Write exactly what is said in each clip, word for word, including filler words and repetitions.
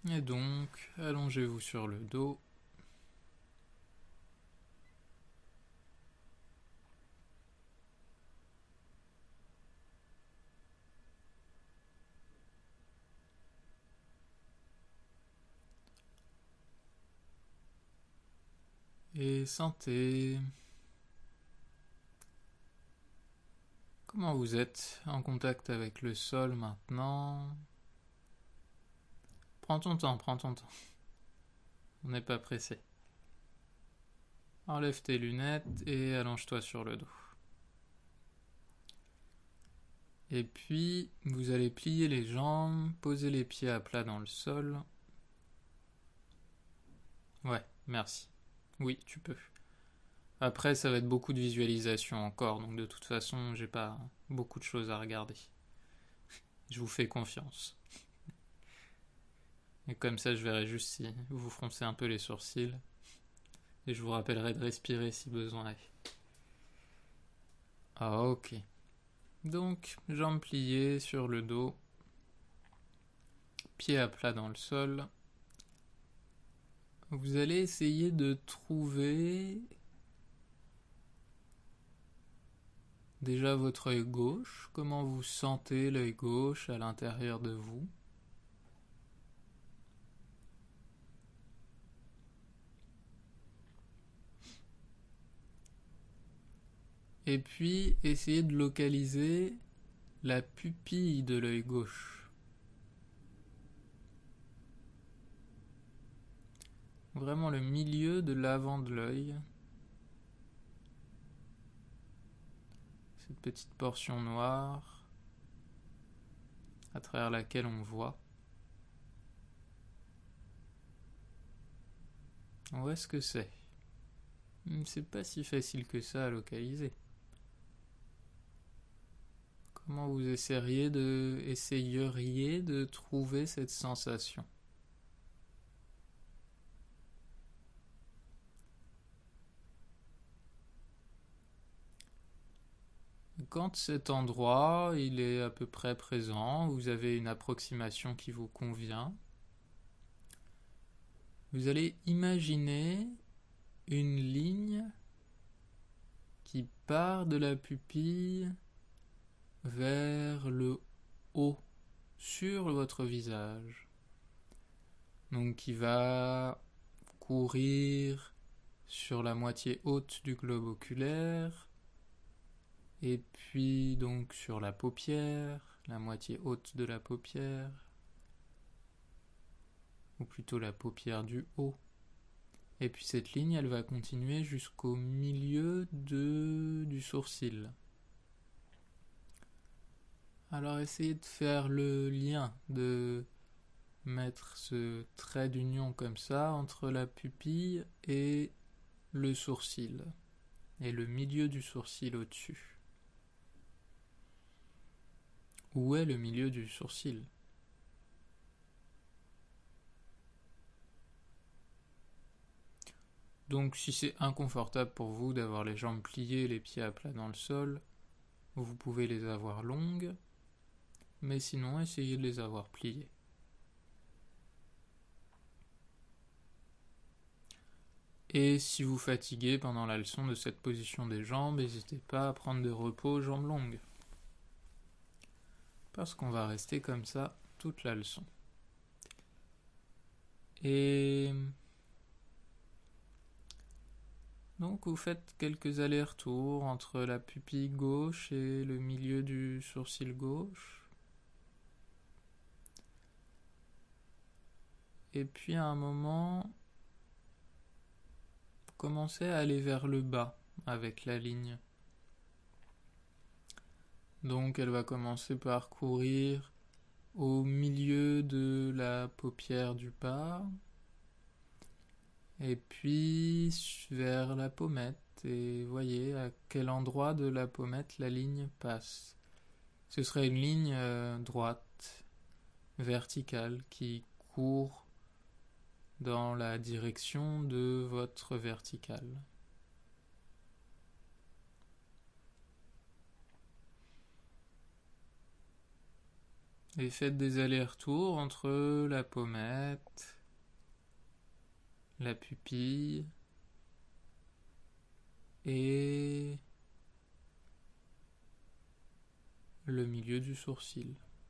Et donc, allongez-vous sur le dos. Et sentez comment vous êtes en contact avec le sol maintenant. Prends ton temps, prends ton temps. On n'est pas pressé. Enlève tes lunettes et allonge-toi sur le dos. Et puis, vous allez plier les jambes, poser les pieds à plat dans le sol. Ouais, merci. Oui, tu peux. Après, ça va être beaucoup de visualisation encore, donc de toute façon, j'ai pas beaucoup de choses à regarder. Je vous fais confiance. Et comme ça, je verrai juste si vous froncez un peu les sourcils. Et je vous rappellerai de respirer si besoin est. Ah, ok. Donc, jambes pliées sur le dos. Pieds à plat dans le sol. Vous allez essayer de trouver déjà votre œil gauche. Comment vous sentez l'œil gauche à l'intérieur de vous? Et puis, essayez de localiser la pupille de l'œil gauche. Vraiment le milieu de l'avant de l'œil. Cette petite portion noire à travers laquelle on voit. Où est-ce que c'est? C'est pas si facile que ça à localiser. Comment vous essayeriez de, essayeriez de trouver cette sensation? Quand cet endroit il est à peu près présent, vous avez une approximation qui vous convient, vous allez imaginer une ligne qui part de la pupille vers le haut sur votre visage. Donc qui va courir sur la moitié haute du globe oculaire et puis donc sur la paupière, la moitié haute de la paupière, ou plutôt la paupière du haut. Et puis cette ligne, elle va continuer jusqu'au milieu de, du sourcil. Alors essayez de faire le lien, de mettre ce trait d'union comme ça entre la pupille et le sourcil, et le milieu du sourcil au-dessus. Où est le milieu du sourcil? Donc si c'est inconfortable pour vous d'avoir les jambes pliées, les pieds à plat dans le sol, vous pouvez les avoir longues, mais sinon essayez de les avoir pliées. Et si vous fatiguez pendant la leçon de cette position des jambes, n'hésitez pas à prendre de repos jambes longues. Parce qu'on va rester comme ça toute la leçon. Et donc vous faites quelques allers-retours entre la pupille gauche et le milieu du sourcil gauche. Et puis à un moment, commencez à aller vers le bas avec la ligne. Donc elle va commencer par courir au milieu de la paupière du bas, et puis vers la pommette, et voyez à quel endroit de la pommette la ligne passe. Ce serait une ligne euh, droite, verticale, qui court dans la direction de votre verticale. Et faites des allers-retours entre la pommette, la pupille et le milieu du sourcil.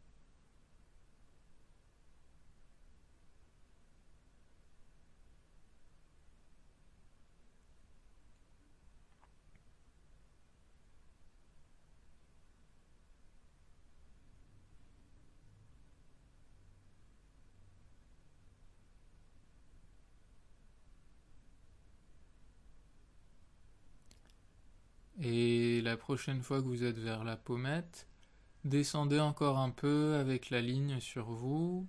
Et la prochaine fois que vous êtes vers la pommette, descendez encore un peu avec la ligne sur vous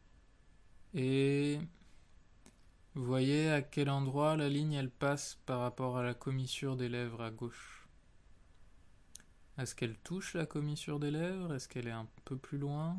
et voyez à quel endroit la ligne elle passe par rapport à la commissure des lèvres à gauche. Est-ce qu'elle touche la commissure des lèvres? Est-ce qu'elle est un peu plus loin?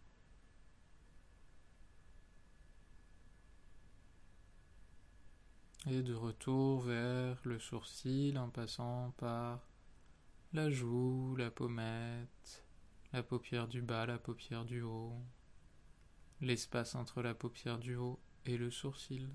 Et de retour vers le sourcil en passant par la joue, la pommette, la paupière du bas, la paupière du haut, l'espace entre la paupière du haut et le sourcil.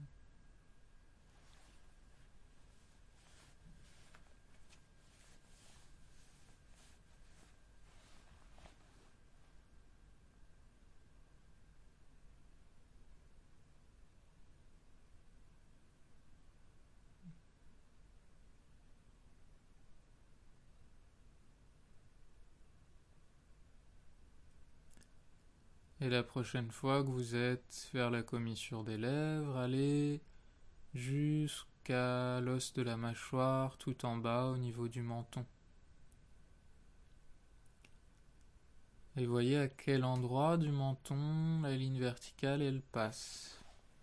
Et la prochaine fois que vous êtes vers la commissure des lèvres, allez jusqu'à l'os de la mâchoire tout en bas au niveau du menton. Et voyez à quel endroit du menton la ligne verticale elle passe.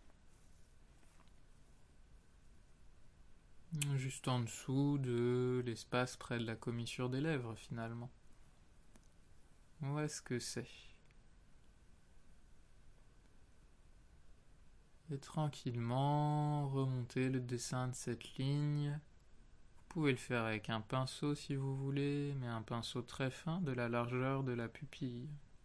Juste en dessous de l'espace près de la commissure des lèvres finalement. Où est-ce que c'est? Et tranquillement remonter le dessin de cette ligne. Vous pouvez le faire avec un pinceau si vous voulez, mais un pinceau très fin de la largeur de la pupille.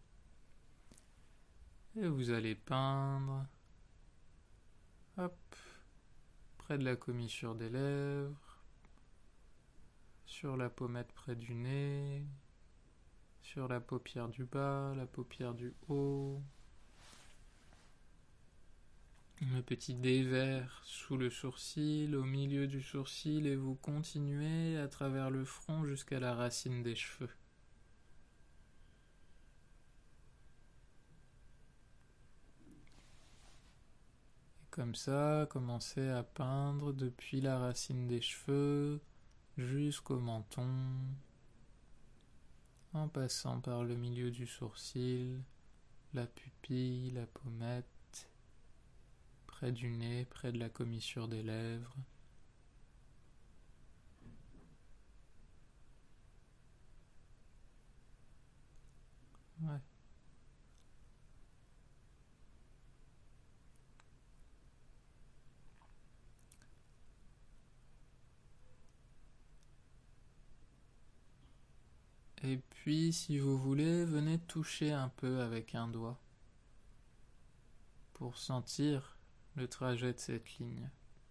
Et vous allez peindre, hop, près de la commissure des lèvres, sur la pommette près du nez, sur la paupière du bas, la paupière du haut, le petit dé vert sous le sourcil, au milieu du sourcil, et vous continuez à travers le front jusqu'à la racine des cheveux. Et comme ça, commencez à peindre depuis la racine des cheveux jusqu'au menton, en passant par le milieu du sourcil, la pupille, la pommette, près du nez, près de la commissure des lèvres. Ouais. Et puis, si vous voulez, venez toucher un peu avec un doigt pour sentir le trajet de cette ligne.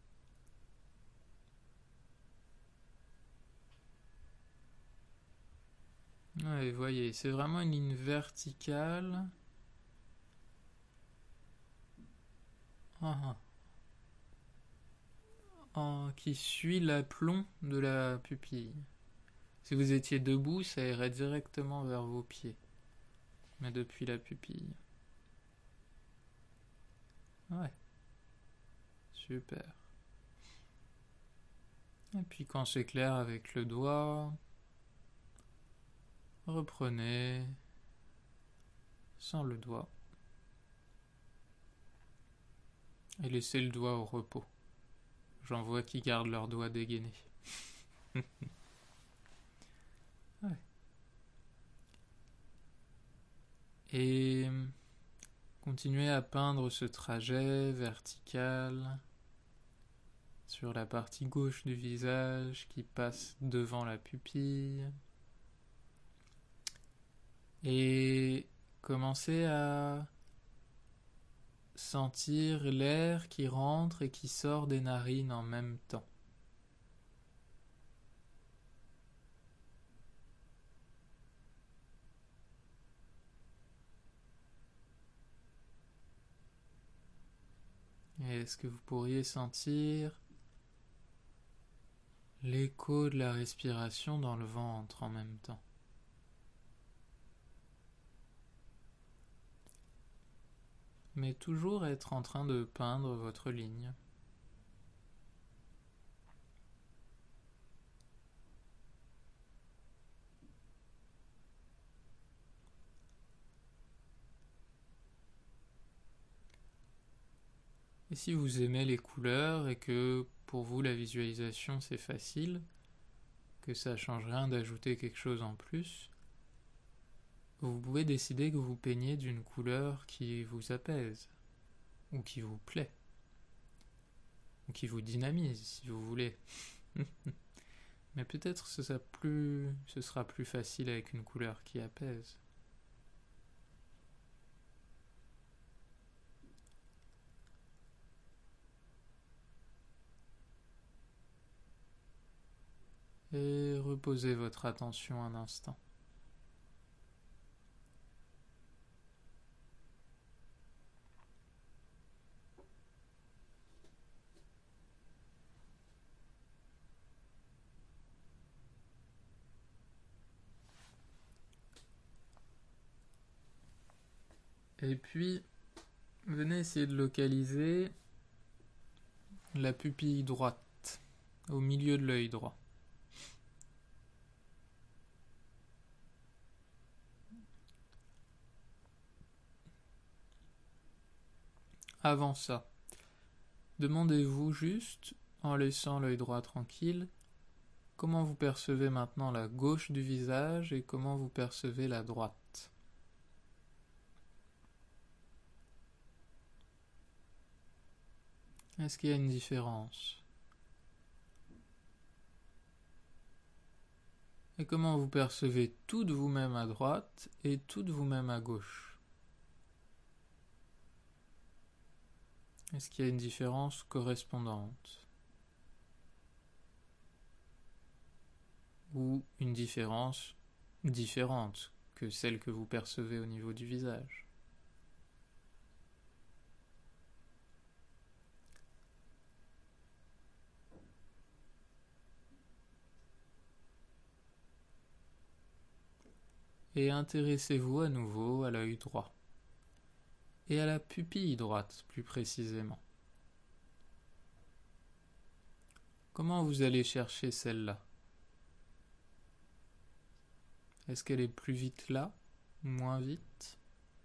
Ouais, voyez, c'est vraiment une ligne verticale. Ah, ah, qui suit l'aplomb de la pupille. Si vous étiez debout, ça irait directement vers vos pieds, mais depuis la pupille. Ouais, super. Et puis quand c'est clair avec le doigt, reprenez sans le doigt et laissez le doigt au repos. J'en vois qui gardent leur doigt dégainé. Ouais. Et continuez à peindre ce trajet vertical sur la partie gauche du visage qui passe devant la pupille. Et Commencez à sentir l'air qui rentre et qui sort des narines en même temps. Et est-ce que vous pourriez sentir l'écho de la respiration dans le ventre en même temps? Mais toujours être en train de peindre votre ligne. Et si vous aimez les couleurs et que pour vous la visualisation c'est facile, que ça change rien d'ajouter quelque chose en plus, vous pouvez décider que vous peignez d'une couleur qui vous apaise, ou qui vous plaît, ou qui vous dynamise si vous voulez. Mais peut-être ce sera plus, ce sera plus facile avec une couleur qui apaise. Et reposez votre attention un instant. Et puis, venez essayer de localiser la pupille droite, au milieu de l'œil droit. Avant ça, demandez-vous juste, en laissant l'œil droit tranquille, comment vous percevez maintenant la gauche du visage et comment vous percevez la droite. Est-ce qu'il y a une différence? Et comment vous percevez tout de vous-même à droite et tout de vous-même à gauche? Est-ce qu'il y a une différence correspondante? Ou une différence différente que celle que vous percevez au niveau du visage? Et intéressez-vous à nouveau à l'œil droit, et à la pupille droite plus précisément. Comment vous allez chercher celle-là? Est-ce qu'elle est plus vite là, ou moins vite?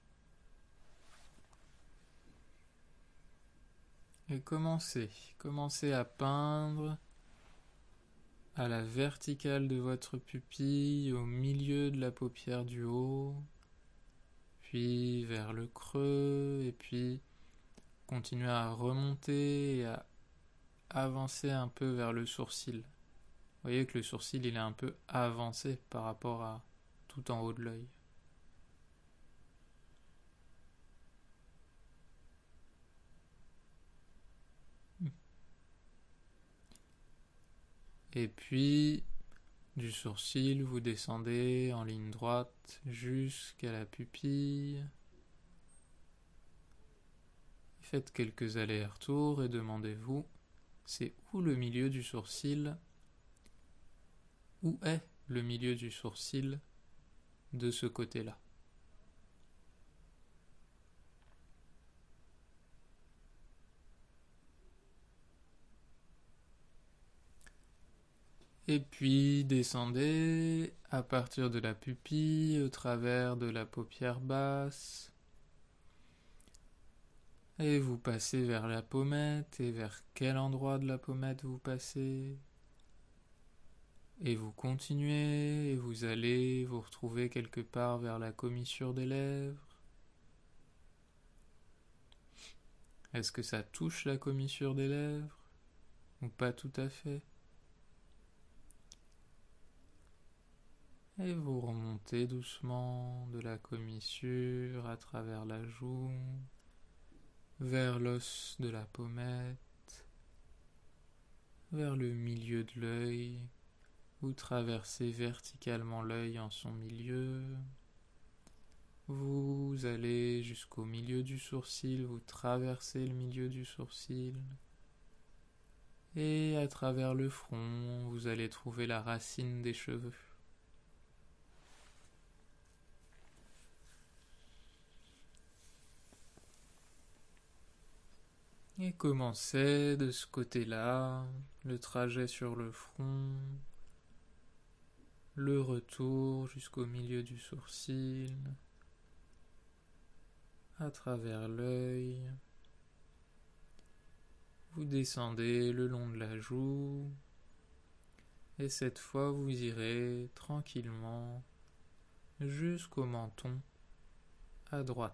Et commencez, commencez à peindre à la verticale de votre pupille, au milieu de la paupière du haut, puis vers le creux, et puis continuez à remonter et à avancer un peu vers le sourcil. Vous voyez que le sourcil il est un peu avancé par rapport à tout en haut de l'œil. Et puis, du sourcil, vous descendez en ligne droite jusqu'à la pupille. Faites quelques allers-retours et demandez-vous, c'est où le milieu du sourcil? Où est le milieu du sourcil de ce côté-là? Et puis descendez à partir de la pupille, au travers de la paupière basse. Et vous passez vers la pommette, et vers quel endroit de la pommette vous passez? Et vous continuez, et vous allez vous retrouver quelque part vers la commissure des lèvres. Est-ce que ça touche la commissure des lèvres? Ou pas tout à fait? Et vous remontez doucement de la commissure à travers la joue, vers l'os de la pommette, vers le milieu de l'œil. Vous traversez verticalement l'œil en son milieu. Vous allez jusqu'au milieu du sourcil, vous traversez le milieu du sourcil. Et à travers le front, vous allez trouver la racine des cheveux. Et commencez de ce côté-là, le trajet sur le front, le retour jusqu'au milieu du sourcil, à travers l'œil. Vous descendez le long de la joue, et cette fois vous irez tranquillement jusqu'au menton à droite.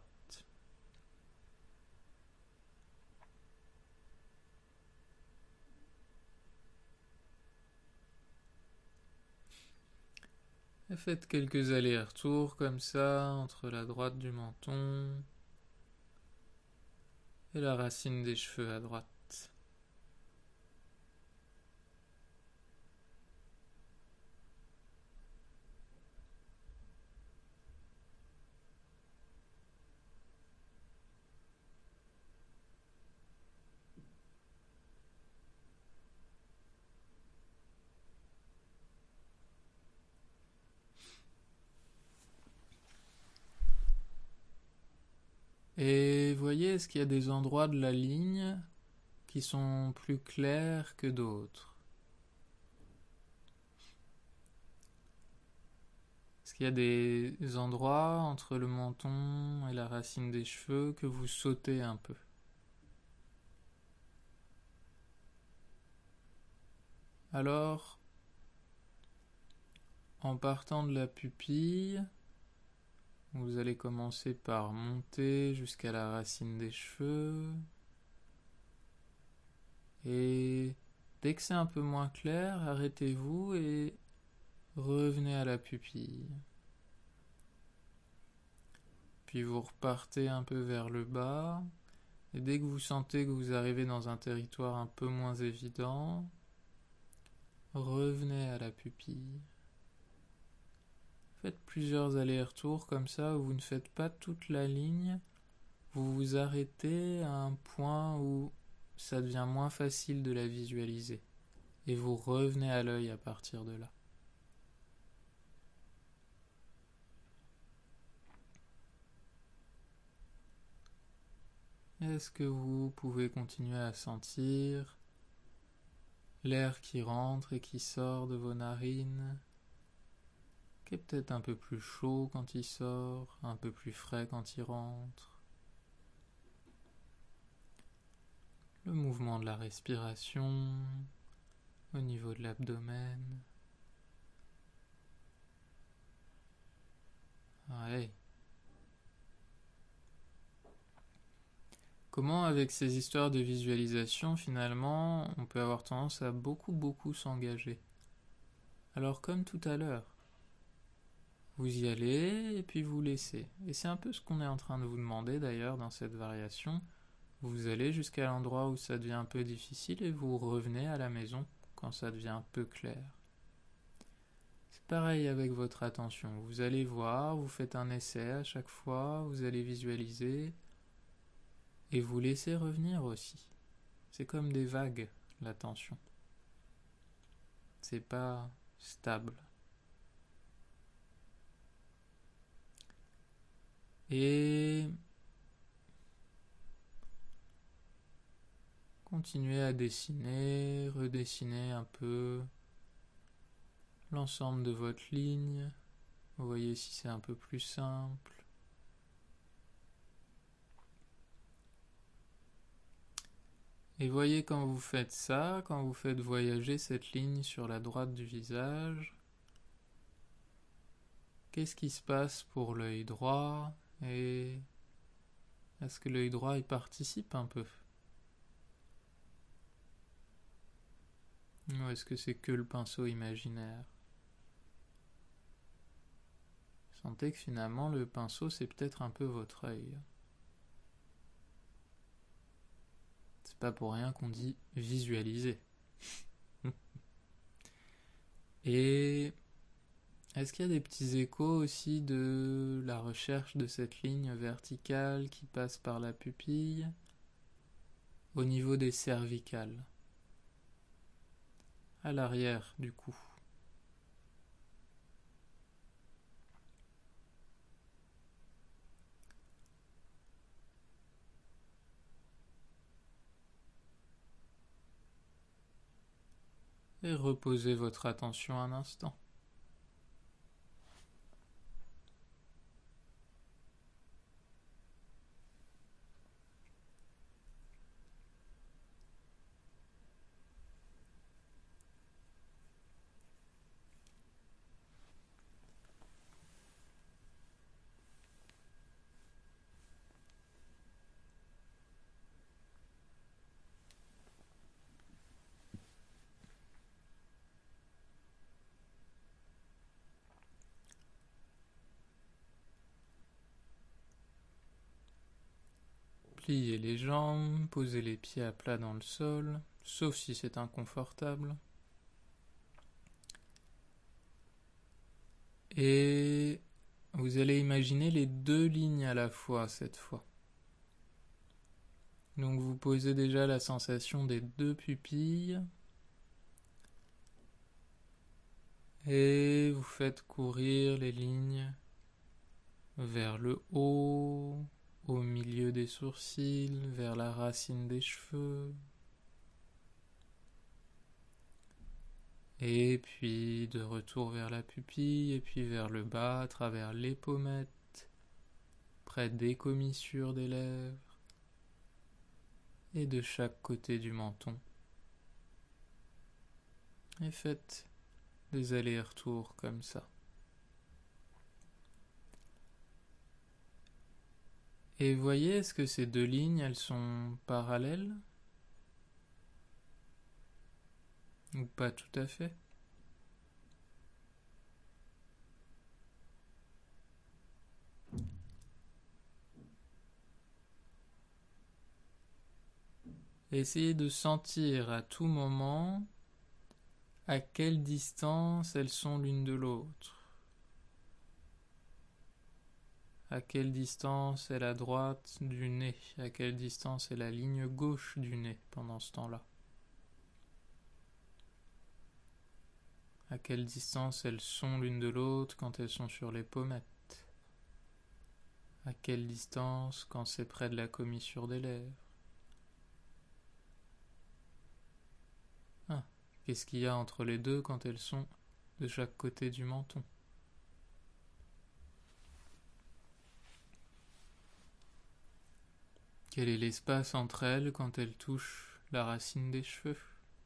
Et faites quelques allers-retours comme ça entre la droite du menton et la racine des cheveux à droite. Et voyez, est-ce qu'il y a des endroits de la ligne qui sont plus clairs que d'autres? Est-ce qu'il y a des endroits entre le menton et la racine des cheveux que vous sautez un peu? Alors, en partant de la pupille, vous allez commencer par monter jusqu'à la racine des cheveux. Et dès que c'est un peu moins clair, arrêtez-vous et revenez à la pupille. Puis vous repartez un peu vers le bas. Et dès que vous sentez que vous arrivez dans un territoire un peu moins évident, revenez à la pupille. Faites plusieurs allers-retours comme ça, où vous ne faites pas toute la ligne. Vous vous arrêtez à un point où ça devient moins facile de la visualiser. Et vous revenez à l'œil à partir de là. Est-ce que vous pouvez continuer à sentir l'air qui rentre et qui sort de vos narines, qui est peut-être un peu plus chaud quand il sort, un peu plus frais quand il rentre? Le mouvement de la respiration au niveau de l'abdomen. Ouais. Comment, avec ces histoires de visualisation, finalement, on peut avoir tendance à beaucoup, beaucoup s'engager. Alors, comme tout à l'heure, vous y allez et puis vous laissez. Et c'est un peu ce qu'on est en train de vous demander d'ailleurs dans cette variation. Vous allez jusqu'à l'endroit où ça devient un peu difficile et vous revenez à la maison quand ça devient un peu clair. C'est pareil avec votre attention. Vous allez voir, vous faites un essai à chaque fois, vous allez visualiser et vous laissez revenir aussi. C'est comme des vagues, l'attention. C'est pas stable. Et continuez à dessiner, redessiner un peu l'ensemble de votre ligne. Vous voyez si c'est un peu plus simple. Et voyez quand vous faites ça, quand vous faites voyager cette ligne sur la droite du visage, qu'est-ce qui se passe pour l'œil droit et est-ce que l'œil droit y participe un peu? Ou est-ce que c'est que le pinceau imaginaire? Sentez que finalement le pinceau c'est peut-être un peu votre œil. C'est pas pour rien qu'on dit visualiser. Et est-ce qu'il y a des petits échos aussi de la recherche de cette ligne verticale qui passe par la pupille au niveau des cervicales, à l'arrière du cou? Et reposez votre attention un instant. Pliez les jambes, posez les pieds à plat dans le sol, sauf si c'est inconfortable. Et vous allez imaginer les deux lignes à la fois cette fois. Donc vous posez déjà la sensation des deux pupilles. Et vous faites courir les lignes vers le haut, au milieu des sourcils, vers la racine des cheveux. Et puis de retour vers la pupille, et puis vers le bas, à travers les pommettes, près des commissures des lèvres, et de chaque côté du menton. Et faites des allers-retours comme ça. Et voyez, est-ce que ces deux lignes, elles sont parallèles? Ou pas tout à fait? Essayez de sentir à tout moment à quelle distance elles sont l'une de l'autre. À quelle distance est la droite du nez? À quelle distance est la ligne gauche du nez pendant ce temps-là? À quelle distance elles sont l'une de l'autre quand elles sont sur les pommettes? À quelle distance quand c'est près de la commissure des lèvres? Ah, qu'est-ce qu'il y a entre les deux quand elles sont de chaque côté du menton? Quel est l'espace entre elles quand elles touchent la racine des cheveux?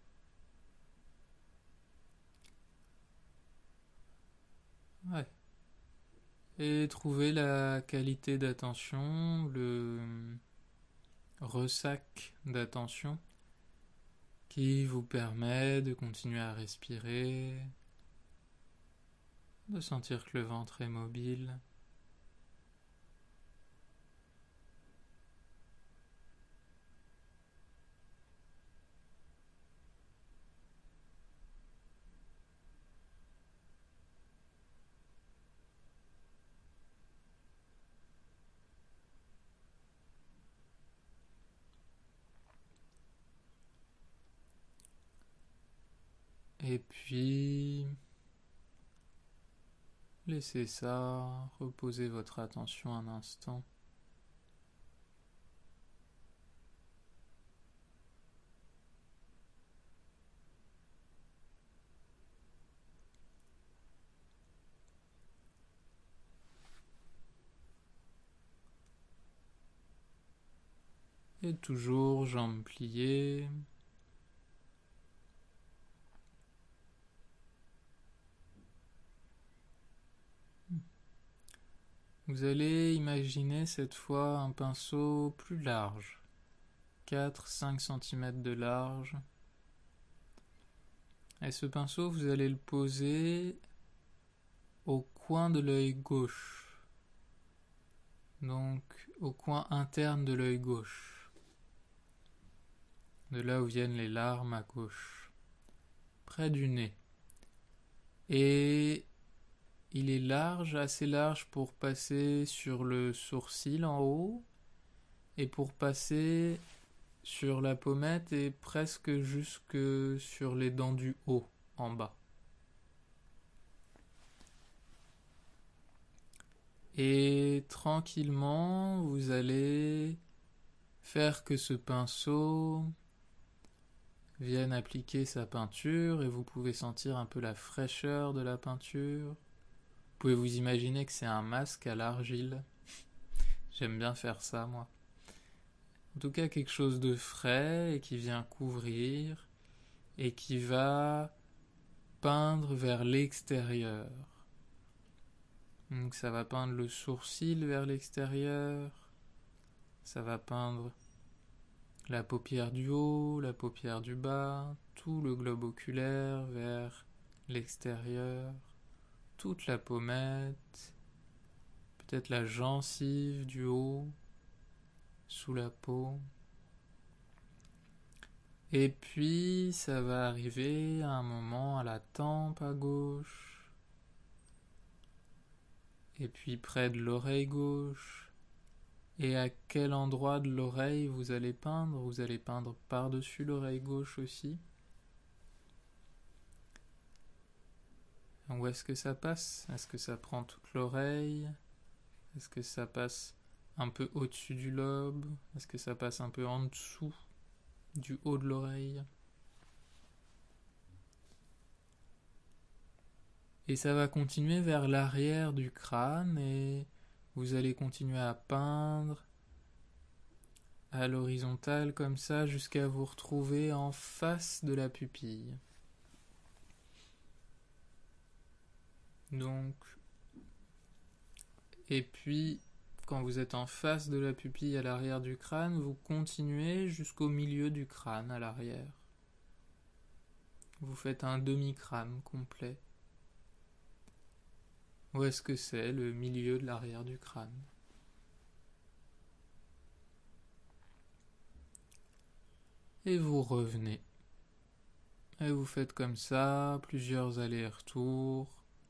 Ouais. Et trouvez la qualité d'attention, le ressac d'attention qui vous permet de continuer à respirer, de sentir que le ventre est mobile. Et puis, laissez ça, reposez votre attention un instant. Et toujours jambes pliées. Vous allez imaginer cette fois un pinceau plus large, quatre à cinq centimètres de large. Et ce pinceau, vous allez le poser au coin de l'œil gauche, donc au coin interne de l'œil gauche, de là où viennent les larmes à gauche, près du nez. Et il est large, assez large pour passer sur le sourcil en haut et pour passer sur la pommette et presque jusque sur les dents du haut en bas. Et tranquillement, vous allez faire que ce pinceau vienne appliquer sa peinture et vous pouvez sentir un peu la fraîcheur de la peinture. Vous pouvez vous imaginer que c'est un masque à l'argile. J'aime bien faire ça, moi. En tout cas, quelque chose de frais et qui vient couvrir et qui va peindre vers l'extérieur. Donc ça va peindre le sourcil vers l'extérieur, ça va peindre la paupière du haut, la paupière du bas, tout le globe oculaire vers l'extérieur, toute la pommette, peut-être la gencive du haut, sous la peau. Et puis ça va arriver à un moment à la tempe à gauche, et puis près de l'oreille gauche. Et à quel endroit de l'oreille vous allez peindre? Vous allez peindre par-dessus l'oreille gauche aussi. Où est-ce que ça passe? Est-ce que ça prend toute l'oreille? Est-ce que ça passe un peu au-dessus du lobe? Est-ce que ça passe un peu en dessous du haut de l'oreille? Et ça va continuer vers l'arrière du crâne et vous allez continuer à peindre à l'horizontale comme ça jusqu'à vous retrouver en face de la pupille. Donc, et puis quand vous êtes en face de la pupille à l'arrière du crâne, vous continuez jusqu'au milieu du crâne à l'arrière. Vous faites un demi-crâne complet. Où est-ce que c'est, le milieu de l'arrière du crâne? Et vous revenez. Et vous faites comme ça, plusieurs allers-retours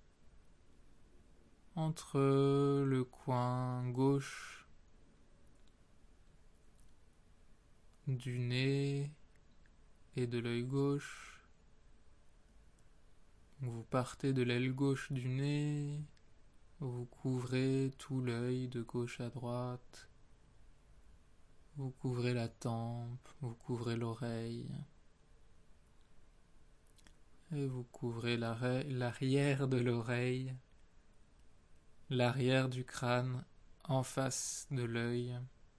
entre le coin gauche du nez et de l'œil gauche. Vous partez de l'aile gauche du nez, vous couvrez tout l'œil de gauche à droite, vous couvrez la tempe, vous couvrez l'oreille, et vous couvrez l'arrière de l'oreille, l'arrière du crâne en face de l'œil.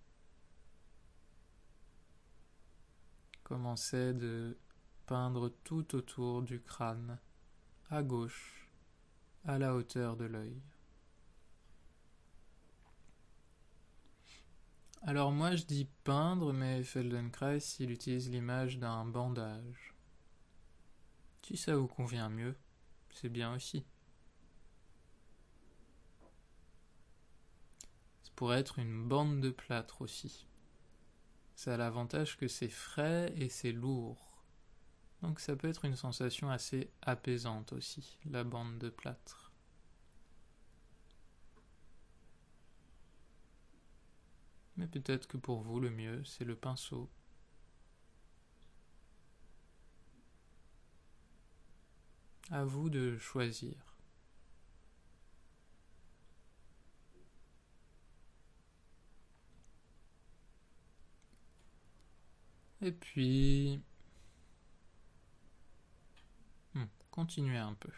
Commencez de peindre tout autour du crâne, à gauche, à la hauteur de l'œil. Alors moi je dis peindre, mais Feldenkrais il utilise l'image d'un bandage. Si ça vous convient mieux, c'est bien aussi. Ça pourrait être une bande de plâtre aussi. Ça a l'avantage que c'est frais et c'est lourd. Donc ça peut être une sensation assez apaisante aussi, la bande de plâtre. Mais peut-être que pour vous le mieux c'est le pinceau. À vous de choisir. Et puis hmm, continuez un peu.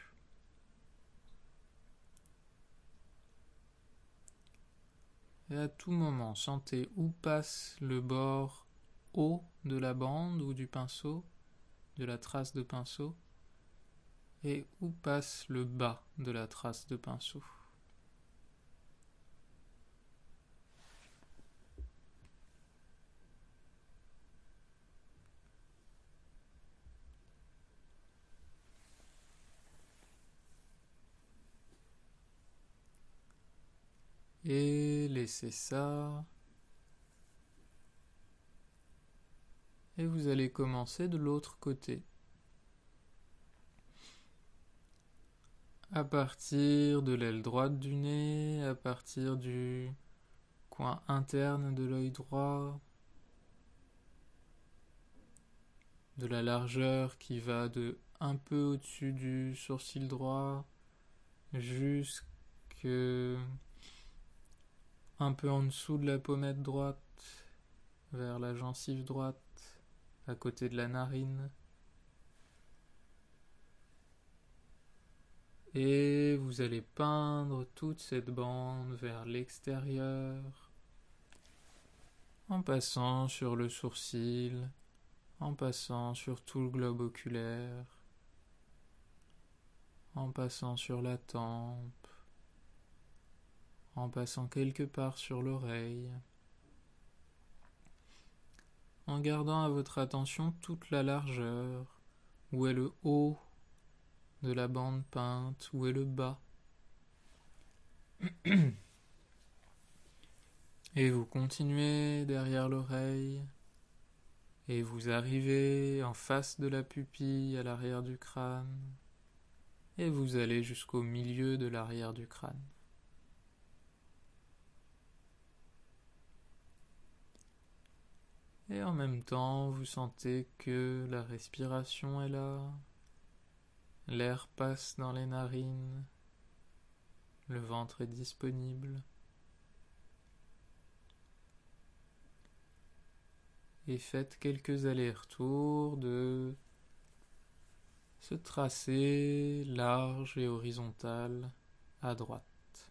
Et à tout moment, sentez où passe le bord haut de la bande ou du pinceau, de la trace de pinceau, et où passe le bas de la trace de pinceau. Et laissez ça. Et vous allez commencer de l'autre côté. À partir de l'aile droite du nez, à partir du coin interne de l'œil droit, de la largeur qui va de un peu au-dessus du sourcil droit jusqu'à un peu en dessous de la pommette droite, vers la gencive droite, à côté de la narine. Et vous allez peindre toute cette bande vers l'extérieur, en passant sur le sourcil, en passant sur tout le globe oculaire, en passant sur la tempe, en passant quelque part sur l'oreille, en gardant à votre attention toute la largeur, où est le haut de la bande peinte, où est le bas. Et vous continuez derrière l'oreille, et vous arrivez en face de la pupille à l'arrière du crâne, et vous allez jusqu'au milieu de l'arrière du crâne. Et en même temps, vous sentez que la respiration est là, l'air passe dans les narines, le ventre est disponible. Et faites quelques allers-retours de ce tracé large et horizontal à droite.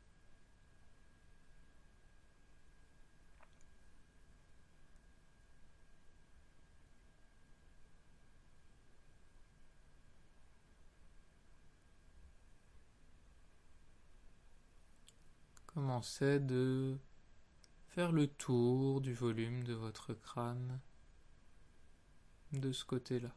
Commencez de faire le tour du volume de votre crâne de ce côté-là.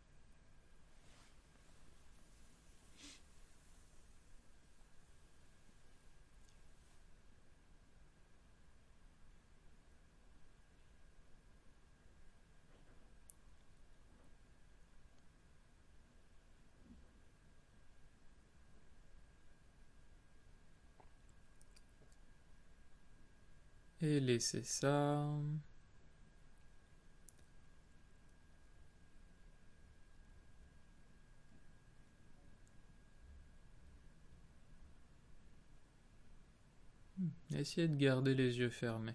Et laissez ça. Essayez de garder les yeux fermés.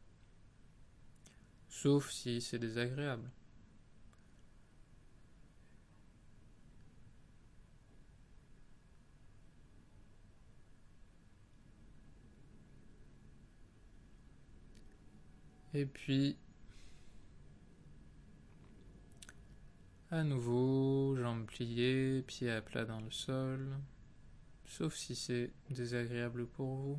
Sauf si c'est désagréable. Et puis, à nouveau, jambes pliées, pieds à plat dans le sol, sauf si c'est désagréable pour vous.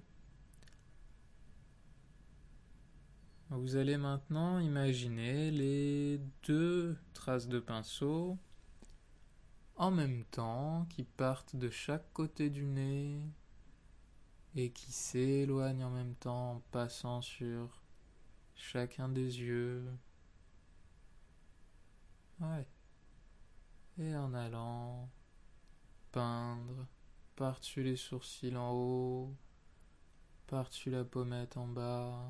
Vous allez maintenant imaginer les deux traces de pinceau en même temps qui partent de chaque côté du nez et qui s'éloignent en même temps en passant sur chacun des yeux. Ouais. Et en allant peindre par-dessus les sourcils en haut, par-dessus la pommette en bas,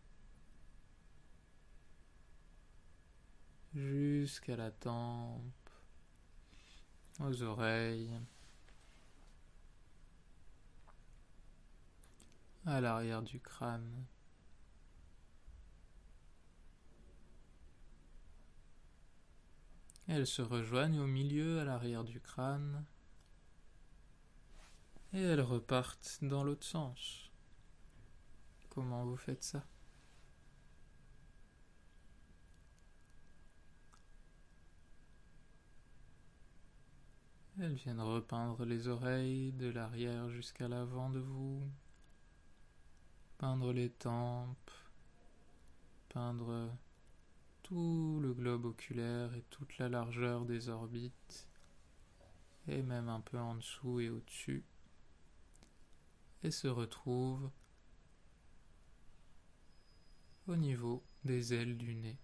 jusqu'à la tempe, aux oreilles, à l'arrière du crâne. Elles se rejoignent au milieu, à l'arrière du crâne, et elles repartent dans l'autre sens. Comment vous faites ça ? Elles viennent repeindre les oreilles de l'arrière jusqu'à l'avant de vous, peindre les tempes, peindre tout le globe oculaire et toute la largeur des orbites, et même un peu en dessous et au-dessus, et se retrouvent au niveau des ailes du nez.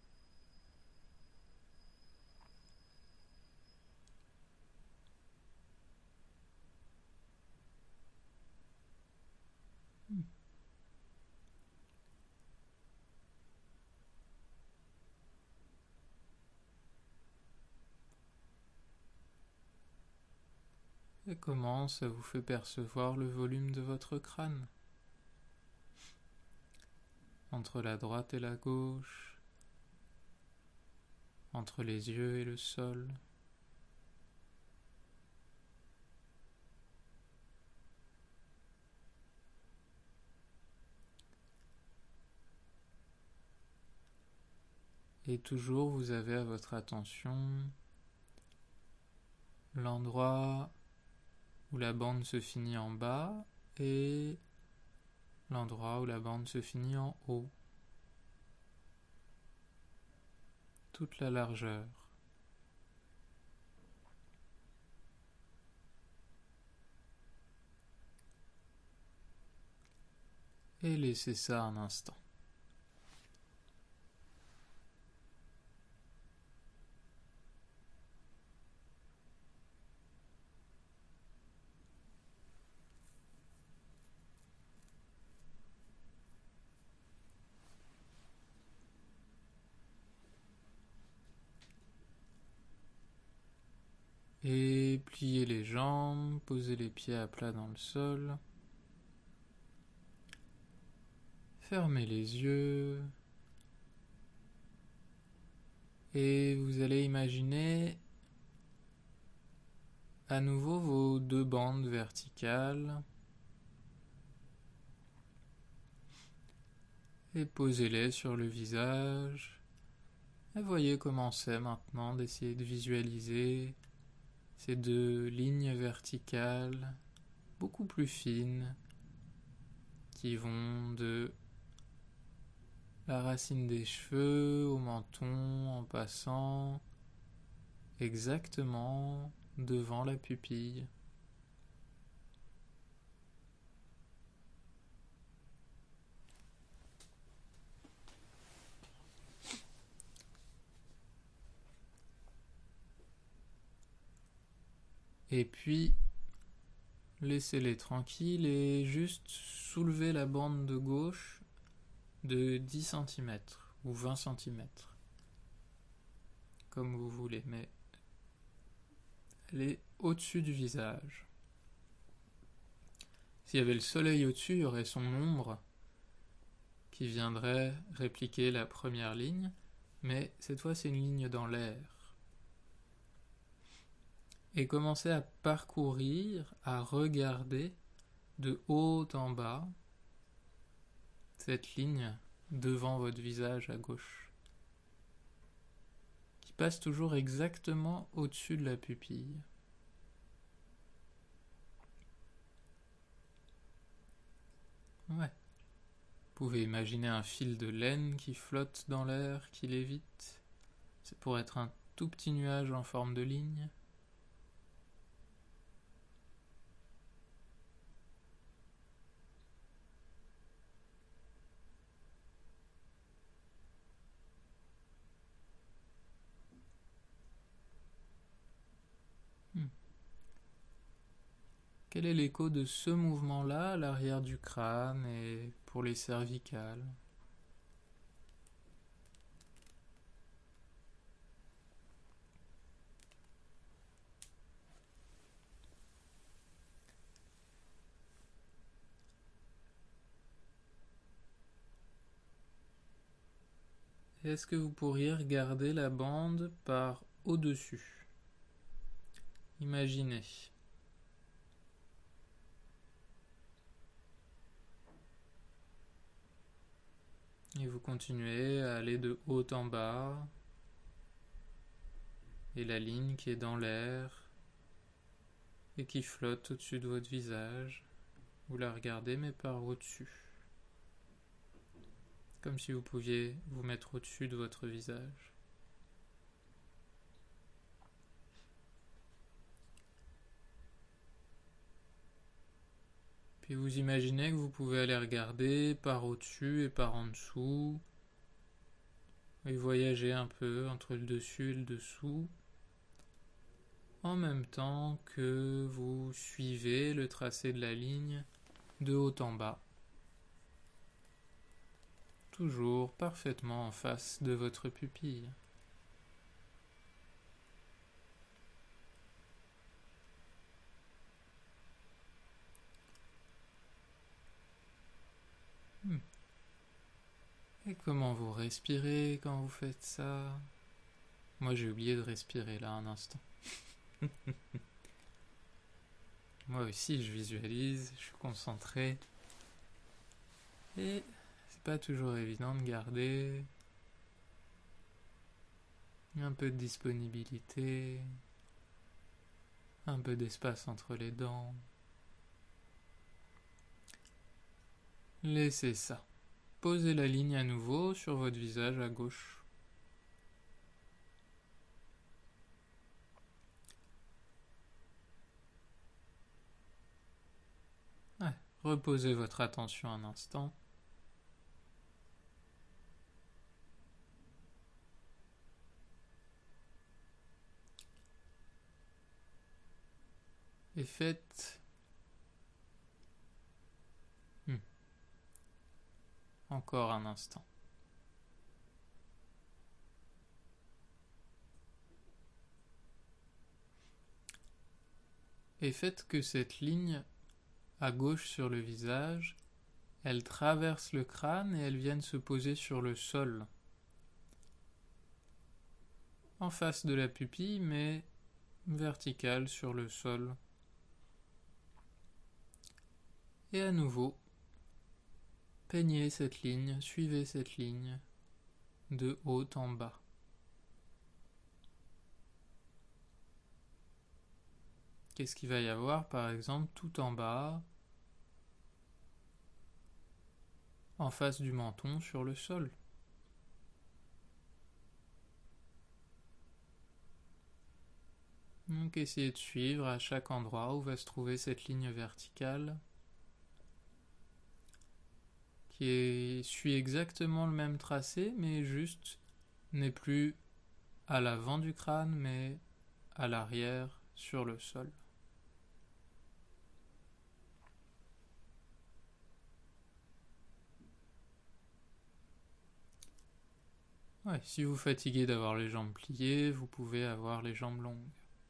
Et comment ça vous fait percevoir le volume de votre crâne? Entre la droite et la gauche, entre les yeux et le sol. Et toujours vous avez à votre attention l'endroit où la bande se finit en bas et l'endroit où la bande se finit en haut. Toute la largeur. Et laissez ça un instant. Et pliez les jambes, posez les pieds à plat dans le sol. Fermez les yeux. Et vous allez imaginer à nouveau vos deux bandes verticales. Et posez-les sur le visage. Et voyez comment c'est maintenant d'essayer de visualiser ces deux lignes verticales, beaucoup plus fines, qui vont de la racine des cheveux au menton en passant exactement devant la pupille. Et puis, laissez-les tranquilles et juste soulevez la bande de gauche de dix centimètres ou vingt centimètres. Comme vous voulez, mais elle est au-dessus du visage. S'il y avait le soleil au-dessus, il y aurait son ombre qui viendrait répliquer la première ligne, mais cette fois c'est une ligne dans l'air. Et commencez à parcourir, à regarder de haut en bas cette ligne devant votre visage à gauche, qui passe toujours exactement au-dessus de la pupille. Ouais. Vous pouvez imaginer un fil de laine qui flotte dans l'air, qui lévite. C'est pour être un tout petit nuage en forme de ligne. Hmm. Quel est l'écho de ce mouvement-là à l'arrière du crâne et pour les cervicales? Est-ce que vous pourriez regarder la bande par au-dessus? Imaginez. Et vous continuez à aller de haut en bas. Et la ligne qui est dans l'air et qui flotte au-dessus de votre visage. Vous la regardez mais par au-dessus. Comme si vous pouviez vous mettre au-dessus de votre visage. Puis vous imaginez que vous pouvez aller regarder par au-dessus et par en dessous, et voyager un peu entre le dessus et le dessous, en même temps que vous suivez le tracé de la ligne de haut en bas, toujours parfaitement en face de votre pupille. Hmm. Et comment vous respirez quand vous faites ça? Moi j'ai oublié de respirer là un instant. Moi aussi je visualise, je suis concentré. Et c'est pas toujours évident de garder un peu de disponibilité, un peu d'espace entre les dents. Laissez ça. Posez la ligne à nouveau sur votre visage à gauche. Ouais, reposez votre attention un instant. Et faites... Hmm. Encore un instant. Et faites que cette ligne à gauche sur le visage, elle traverse le crâne et elle vienne se poser sur le sol. En face de la pupille, mais verticale sur le sol. Et à nouveau, peignez cette ligne, suivez cette ligne de haut en bas. Qu'est-ce qu'il va y avoir, par exemple, tout en bas, en face du menton, sur le sol? Donc essayez de suivre à chaque endroit où va se trouver cette ligne verticale qui est, suit exactement le même tracé, mais juste n'est plus à l'avant du crâne, mais à l'arrière sur le sol. Ouais, si vous fatiguez d'avoir les jambes pliées, vous pouvez avoir les jambes longues.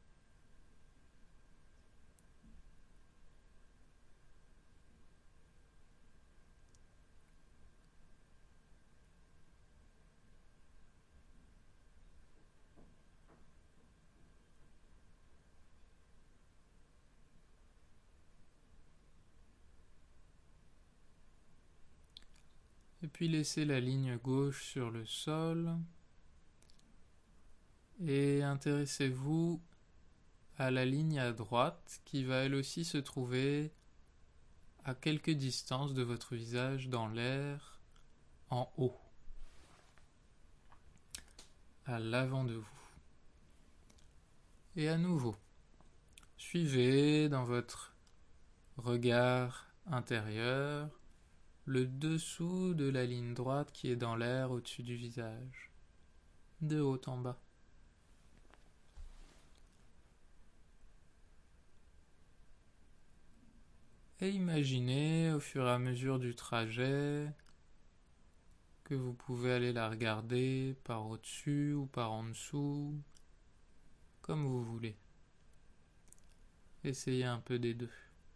Et puis laissez la ligne gauche sur le sol. Et intéressez-vous à la ligne à droite qui va elle aussi se trouver à quelque distance de votre visage dans l'air, en haut, à l'avant de vous. Et à nouveau, suivez dans votre regard intérieur le dessous de la ligne droite qui est dans l'air au-dessus du visage, de haut en bas. Et imaginez au fur et à mesure du trajet que vous pouvez aller la regarder par au-dessus ou par en dessous, comme vous voulez. Essayez un peu des deux.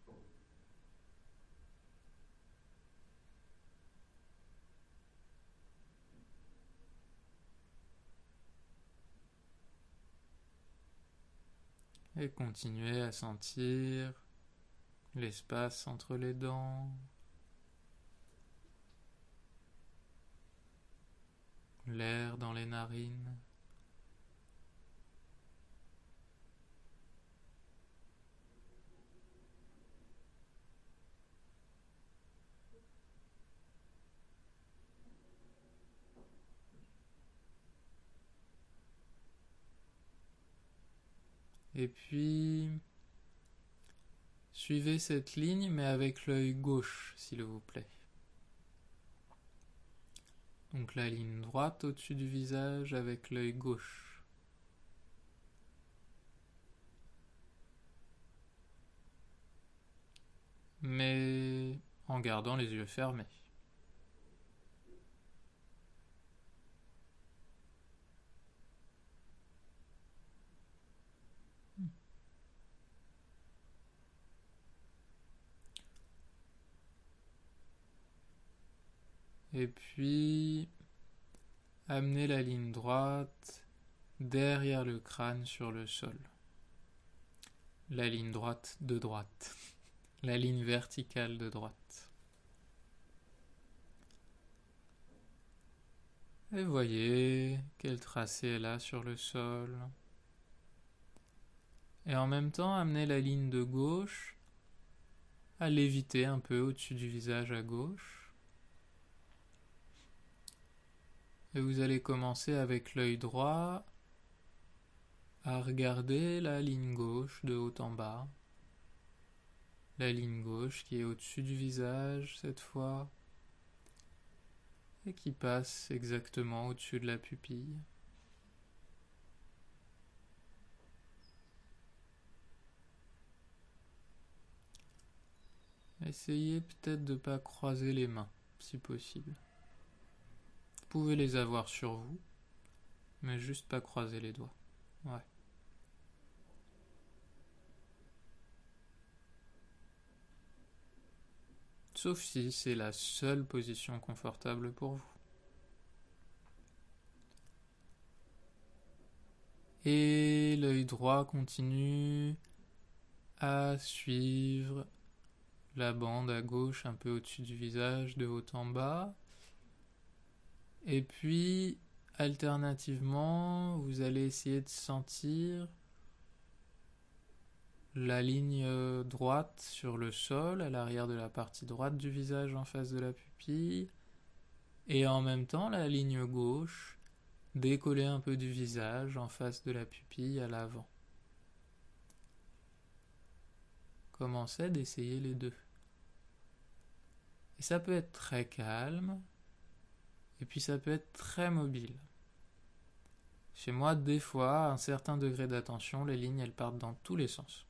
Et continuez à sentir l'espace entre les dents, l'air dans les narines. Et puis, Suivez cette ligne, mais avec l'œil gauche, s'il vous plaît. Donc la ligne droite au-dessus du visage avec l'œil gauche. Mais en gardant les yeux fermés. Et puis, amenez la ligne droite derrière le crâne sur le sol. La ligne droite de droite. La ligne verticale de droite. Et voyez quel tracé elle a sur le sol. Et en même temps, amenez la ligne de gauche à léviter un peu au-dessus du visage à gauche. Et vous allez commencer avec l'œil droit à regarder la ligne gauche de haut en bas. La ligne gauche qui est au-dessus du visage cette fois et qui passe exactement au-dessus de la pupille. Essayez peut-être de ne pas croiser les mains, si possible. Vous pouvez les avoir sur vous, mais juste pas croiser les doigts. Ouais. Sauf si c'est la seule position confortable pour vous. Et l'œil droit continue à suivre la bande à gauche un peu au-dessus du visage, de haut en bas. Et puis, alternativement, vous allez essayer de sentir la ligne droite sur le sol, à l'arrière de la partie droite du visage en face de la pupille, et en même temps la ligne gauche décoller un peu du visage en face de la pupille à l'avant. Commencez d'essayer les deux. Et ça peut être très calme, et puis ça peut être très mobile. Chez moi, des fois, à un certain degré d'attention, les lignes, elles partent dans tous les sens.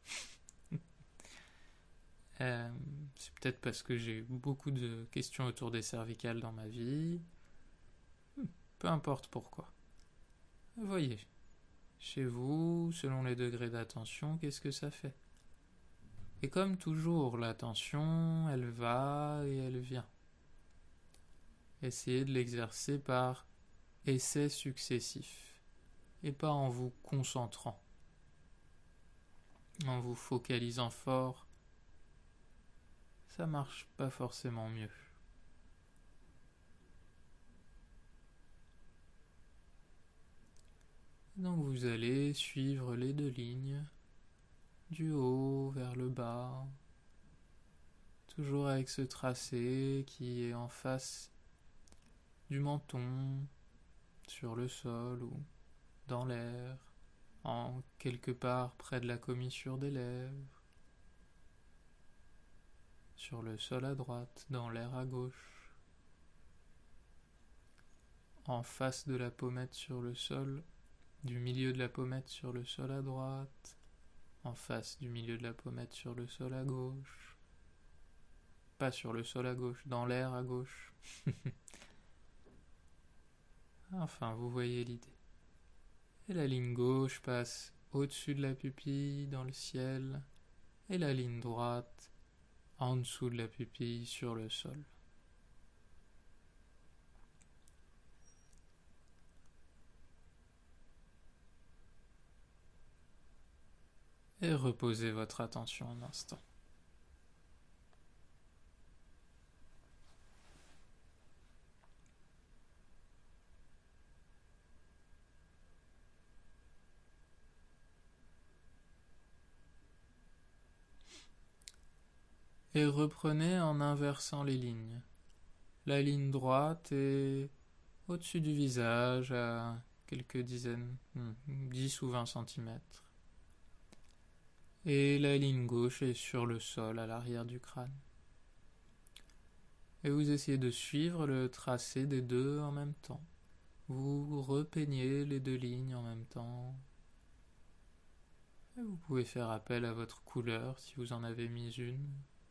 euh, c'est peut-être parce que j'ai eu beaucoup de questions autour des cervicales dans ma vie. Peu importe pourquoi. Vous voyez, chez vous, selon les degrés d'attention, qu'est-ce que ça fait? Et comme toujours, l'attention, elle va et elle vient. Essayez de l'exercer par essais successifs et pas en vous concentrant, en vous focalisant fort. Ça marche pas forcément mieux. Donc vous allez suivre les deux lignes, du haut vers le bas, toujours avec ce tracé qui est en face du menton, sur le sol ou dans l'air, en quelque part près de la commissure des lèvres, sur le sol à droite, dans l'air à gauche, en face de la pommette sur le sol, du milieu de la pommette sur le sol à droite, en face du milieu de la pommette sur le sol à gauche, pas sur le sol à gauche, dans l'air à gauche. Enfin, vous voyez l'idée. Et la ligne gauche passe au-dessus de la pupille, dans le ciel, et la ligne droite en dessous de la pupille, sur le sol. Et reposez votre attention un instant. Et reprenez en inversant les lignes. La ligne droite est au-dessus du visage à quelques dizaines, dix ou vingt centimètres. Et la ligne gauche est sur le sol à l'arrière du crâne. Et vous essayez de suivre le tracé des deux en même temps. Vous repeignez les deux lignes en même temps. Et vous pouvez faire appel à votre couleur si vous en avez mis une.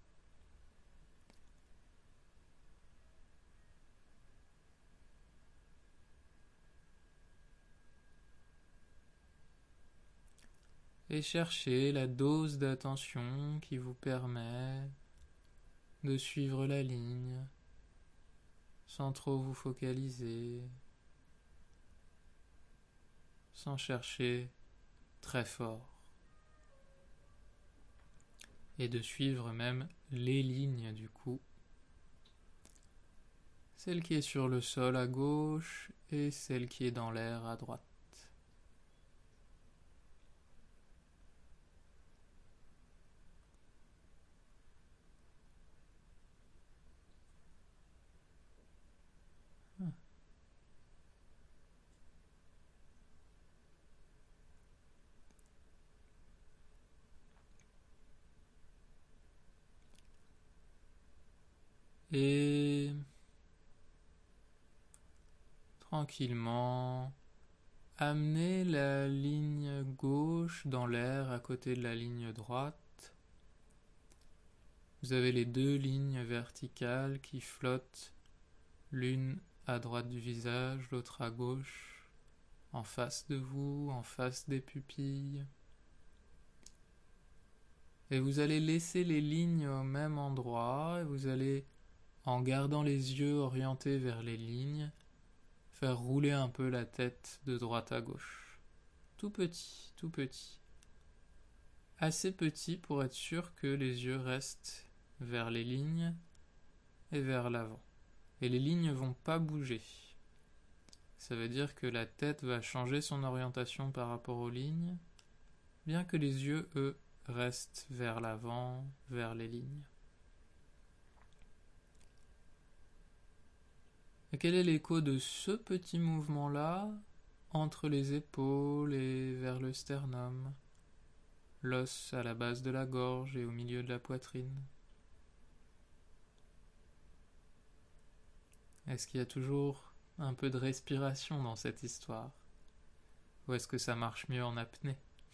Et cherchez la dose d'attention qui vous permet de suivre la ligne sans trop vous focaliser, sans chercher très fort. Et de suivre même les lignes du coup. Celle qui est sur le sol à gauche et celle qui est dans l'air à droite. Et tranquillement, amenez la ligne gauche dans l'air à côté de la ligne droite. Vous avez les deux lignes verticales qui flottent, l'une à droite du visage, l'autre à gauche, en face de vous, en face des pupilles. Et vous allez laisser les lignes au même endroit, et vous allez, en gardant les yeux orientés vers les lignes, faire rouler un peu la tête de droite à gauche. Tout petit, tout petit. Assez petit pour être sûr que les yeux restent vers les lignes et vers l'avant. Et les lignes ne vont pas bouger. Ça veut dire que la tête va changer son orientation par rapport aux lignes, bien que les yeux, eux, restent vers l'avant, vers les lignes. Et quel est l'écho de ce petit mouvement-là entre les épaules et vers le sternum, l'os à la base de la gorge et au milieu de la poitrine? Est-ce qu'il y a toujours un peu de respiration dans cette histoire? Ou est-ce que ça marche mieux en apnée?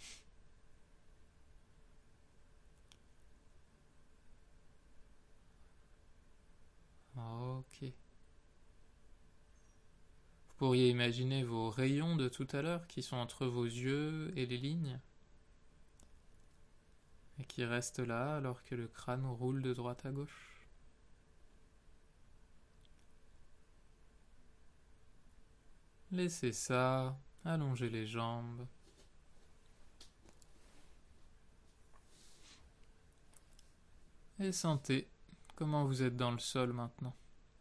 Ok. Vous pourriez imaginer vos rayons de tout à l'heure qui sont entre vos yeux et les lignes et qui restent là alors que le crâne roule de droite à gauche. Laissez ça, allongez les jambes. Et sentez comment vous êtes dans le sol maintenant.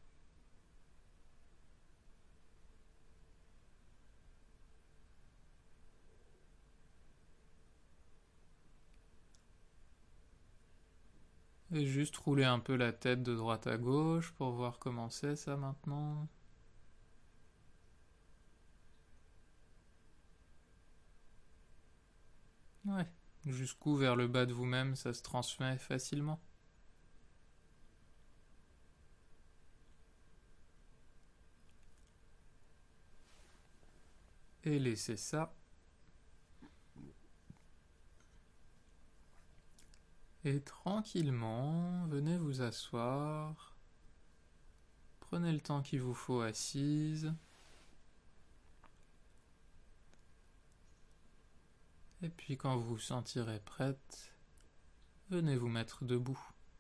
Et juste rouler un peu la tête de droite à gauche pour voir comment c'est ça maintenant. Ouais, jusqu'où vers le bas de vous-même ça se transmet facilement. Et laissez ça. Et tranquillement, venez vous asseoir. Prenez le temps qu'il vous faut assise. Et puis quand vous vous sentirez prête, venez vous mettre debout.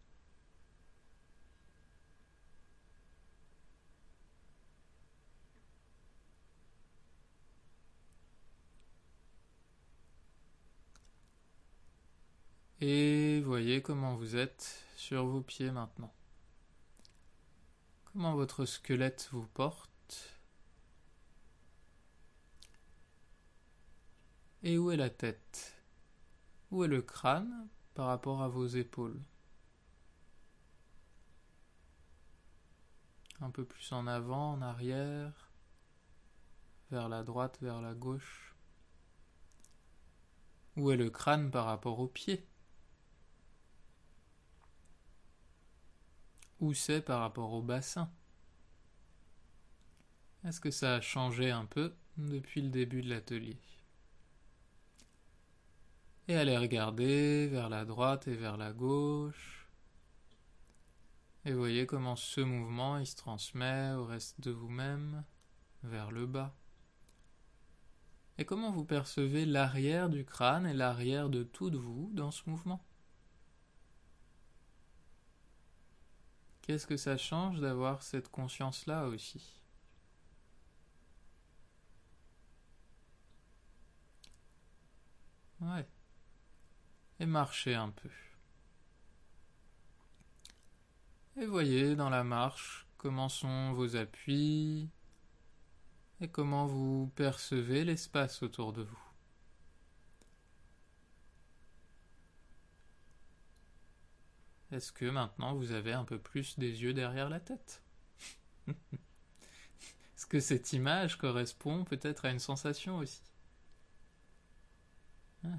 Et voyez comment vous êtes sur vos pieds maintenant. Comment votre squelette vous porte. Et où est la tête? Où est le crâne par rapport à vos épaules? Un peu plus en avant, en arrière, vers la droite, vers la gauche. Où est le crâne par rapport aux pieds? Où c'est par rapport au bassin? Est-ce que ça a changé un peu depuis le début de l'atelier? Et allez regarder vers la droite et vers la gauche. Et voyez comment ce mouvement il se transmet au reste de vous-même, vers le bas. Et comment vous percevez l'arrière du crâne et l'arrière de tout de vous dans ce mouvement? Qu'est-ce que ça change d'avoir cette conscience-là aussi? Ouais. Et marchez un peu. Et voyez dans la marche comment sont vos appuis et comment vous percevez l'espace autour de vous. Est-ce que maintenant vous avez un peu plus des yeux derrière la tête? Est-ce que cette image correspond peut-être à une sensation aussi? Ah.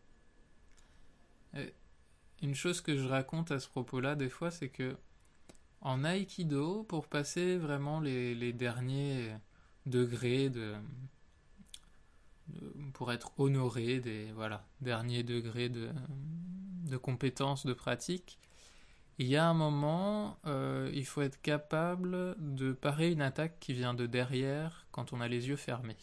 Une chose que je raconte à ce propos-là des fois, c'est que en aïkido, pour passer vraiment les, les derniers degrés de, de, pour être honoré des voilà derniers degrés de, de compétences, de pratique, il y a un moment, euh, il faut être capable de parer une attaque qui vient de derrière quand on a les yeux fermés.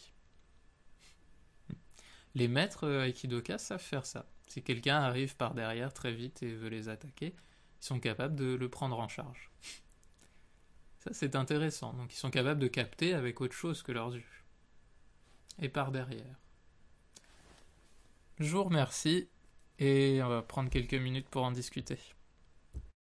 Les maîtres aikidoka savent faire ça. Si quelqu'un arrive par derrière très vite et veut les attaquer, ils sont capables de le prendre en charge. Ça, c'est intéressant. Donc, ils sont capables de capter avec autre chose que leurs yeux. Et par derrière. Je vous remercie et on va prendre quelques minutes pour en discuter.